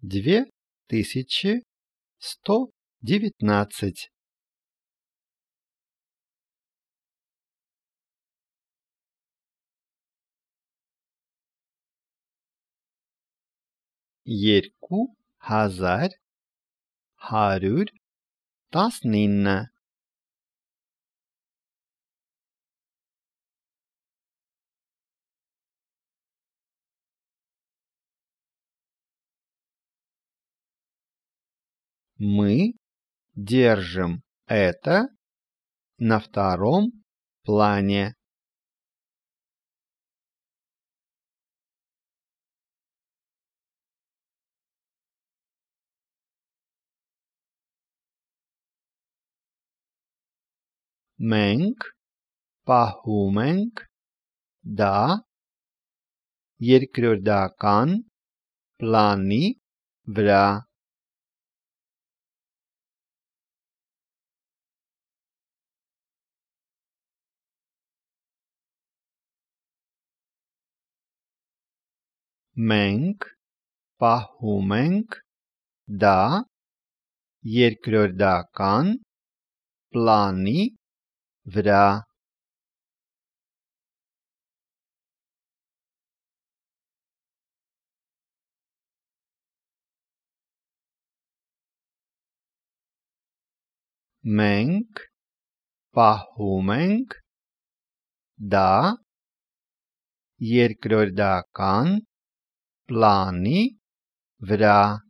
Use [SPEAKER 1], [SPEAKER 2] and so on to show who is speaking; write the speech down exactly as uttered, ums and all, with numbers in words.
[SPEAKER 1] две тысячи сто девятнадцать. Երկու հազար հարյուր տասնինը. Мы держим это на втором плане. Մենք պահում ենք դա երկրորդական պլանի վրա. Մենք պահում ենք դա երկրորդական պլանի վրա. Մենք պահում ենք դա երկրորդական պլանի վրա.